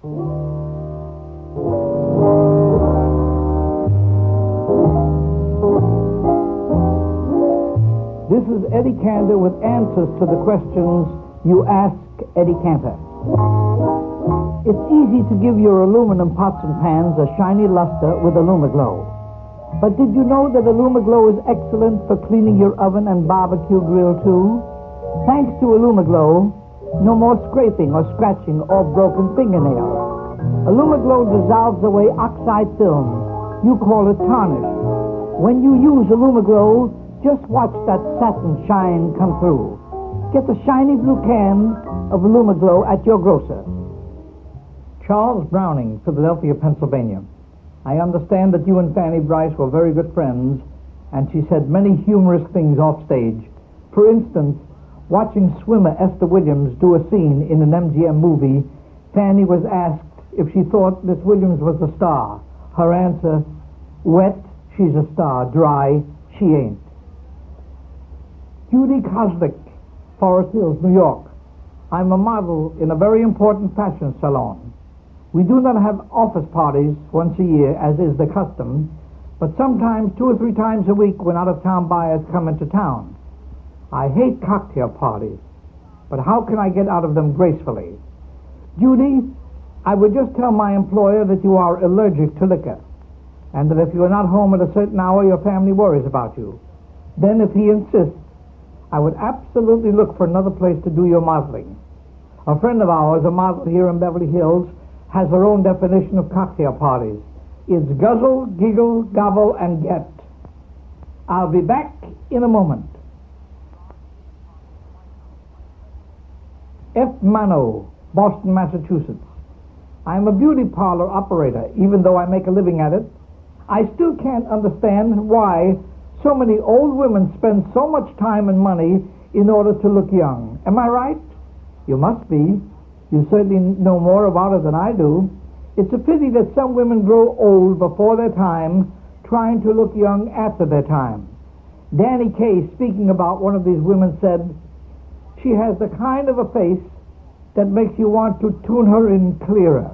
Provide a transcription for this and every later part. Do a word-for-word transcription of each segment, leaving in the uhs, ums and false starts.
This is Eddie Cantor with answers to the questions you ask Eddie Cantor. It's easy to give your aluminum pots and pans a shiny luster with Alumaglow. But did you know that Alumaglow is excellent for cleaning your oven and barbecue grill too? Thanks to Alumaglow, no more scraping or scratching or broken fingernails. Alumaglow dissolves away oxide film. You call it tarnish. When you use Alumaglow, just watch that satin shine come through. Get the shiny blue can of Alumaglow at your grocer. Charles Browning, Philadelphia, Pennsylvania. I understand that you and Fanny Brice were very good friends, and she said many humorous things off stage. For instance, watching swimmer Esther Williams do a scene in an M G M movie, Fanny was asked if she thought Miss Williams was a star. Her answer, wet, she's a star. Dry, she ain't. Judy Kozlik, Forest Hills, New York. I'm a model in a very important fashion salon. We do not have office parties once a year, as is the custom, but sometimes two or three times a week when out-of-town buyers come into town. I hate cocktail parties, but how can I get out of them gracefully? Judy, I would just tell my employer that you are allergic to liquor, and that if you are not home at a certain hour, your family worries about you. Then, if he insists, I would absolutely look for another place to do your modeling. A friend of ours, a model here in Beverly Hills, has her own definition of cocktail parties. It's guzzle, giggle, gobble, and get. I'll be back in a moment. F. Mano, Boston, Massachusetts. I'm a beauty parlor operator. Even though I make a living at it, I still can't understand why so many old women spend so much time and money in order to look young. Am I right? You must be. You certainly know more about it than I do. It's a pity that some women grow old before their time, trying to look young after their time. Danny Kaye, speaking about one of these women, said, she has the kind of a face that makes you want to tune her in clearer.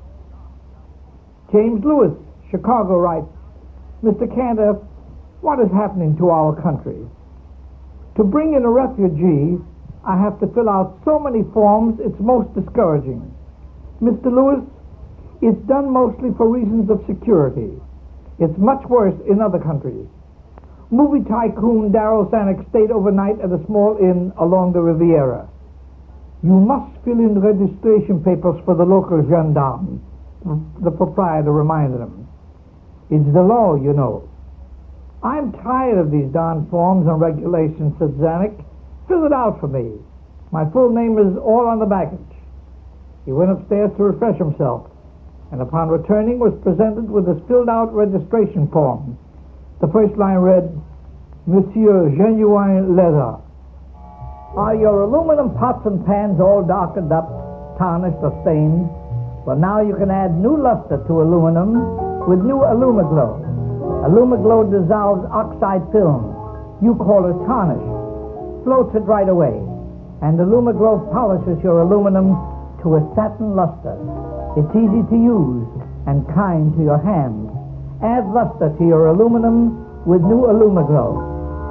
James Lewis, Chicago, writes, Mister Cantor, what is happening to our country? To bring in a refugee, I have to fill out so many forms, it's most discouraging. Mister Lewis, it's done mostly for reasons of security. It's much worse in other countries. Movie tycoon Darryl Zanuck stayed overnight at a small inn along the Riviera. You must fill in registration papers for the local gendarme, the proprietor reminded him. It's the law, you know. I'm tired of these darn forms and regulations, said Zanuck. Fill it out for me. My full name is all on the baggage. He went upstairs to refresh himself, and upon returning was presented with a filled-out registration form. The first line read, Monsieur Genuine Leather. Are your aluminum pots and pans all darkened up, tarnished, or stained? Well, now you can add new luster to aluminum with new Alumaglow. Alumaglow dissolves oxide film. You call it tarnish. Floats it right away. And Alumaglow polishes your aluminum to a satin luster. It's easy to use and kind to your hands. Add luster to your aluminum with new Alumaglow.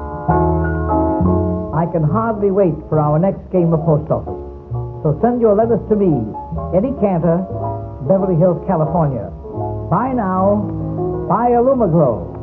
I can hardly wait for our next game of post office. So send your letters to me, Eddie Cantor, Beverly Hills, California. Bye now. Bye Alumaglow.